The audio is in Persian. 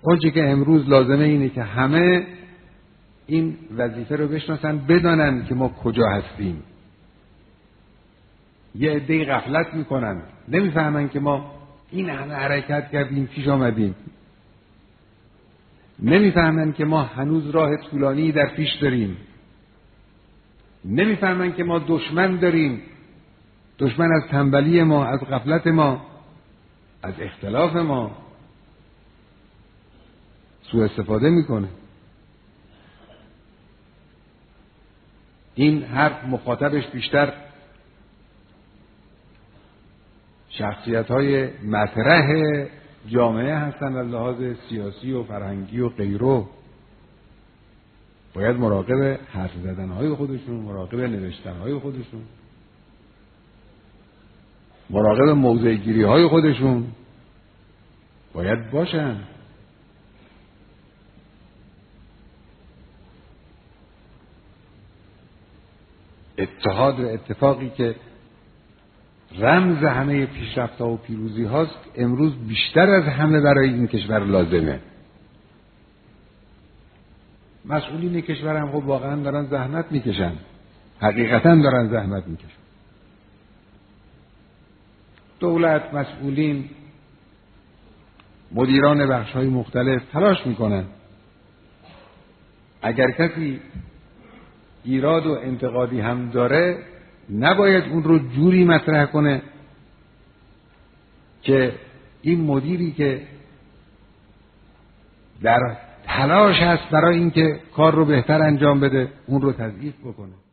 آنچه که امروز لازمه اینه که همه این وظیفه رو بشناسن، بدانن که ما کجا هستیم. یه عده‌ای غفلت میکنن، نمیفهمن که ما این همه حرکت کردیم پیش آمدیم، نمیفهمن که ما هنوز راه طولانی در پیش داریم، نمیفهمن که ما دشمن داریم. دشمن از تنبلی ما، از غفلت ما، از اختلاف ما سوء استفاده میکنه. این حرف مخاطبش بیشتر شخصیت‌های مطرح جامعه هستند از لحاظ سیاسی و فرهنگی و غیره. باید مراقب حرف زدن‌های خودشون، مراقب نوشتن‌های خودشون، مراقب موضع‌گیری‌های خودشون باید باشن. اتحاد و اتفاقی که رمز همه پیشرفت‌ها و پیروزی هاست امروز بیشتر از همه برای این کشور لازمه. مسئولین کشور هم خب واقعا دارن زحمت میکشن، حقیقتا دارن زحمت میکشن. دولت، مسئولین، مدیران بخش‌های مختلف تلاش میکنن. اگر کسی ایراد و انتقادی هم داره نباید اون رو جوری مطرح کنه که این مدیری که در تلاش هست برای اینکه کار رو بهتر انجام بده اون رو تضعیف بکنه.